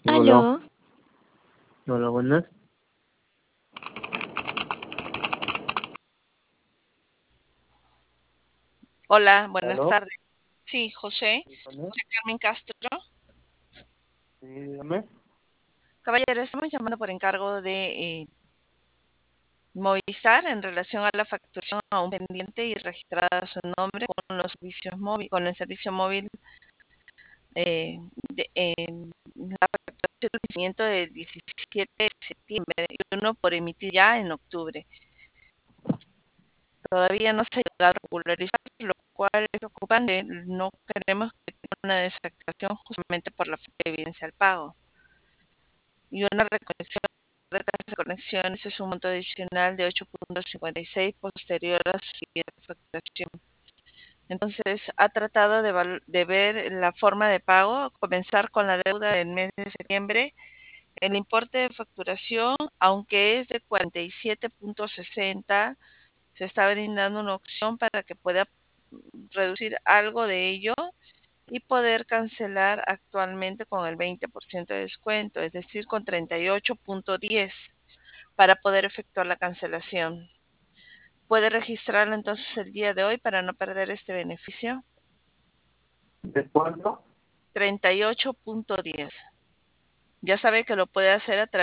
Hola, Aló, hola, buenas. Hola, buenas ¿Aló? tardes. Sí, José, Dígame. José Carmen Castro. Sí, dígame. Caballero, estamos llamando por encargo de Movistar en relación a la facturación a un pendiente y registrada su nombre con los servicios móvil, con el servicio móvil en la facturación del vencimiento del 17 de septiembre y uno por emitir ya en octubre. Todavía no se ha llegado a regularizar, lo cual es preocupante. No queremos que tenga una desactivación justamente por la falta de evidencia al pago. Y una reconexión de tasas de conexiones es un monto adicional de 8,56 posterior a su siguiente facturación. Entonces, ha tratado de ver la forma de pago, comenzar con la deuda del mes de septiembre. El importe de facturación, aunque es de 47,60, se está brindando una opción para que pueda reducir algo de ello y poder cancelar actualmente con el 20% de descuento, es decir, con 38,10 para poder efectuar la cancelación. ¿Puede registrarlo entonces el día de hoy para no perder este beneficio? ¿De cuándo? 38,10. Ya sabe que lo puede hacer a través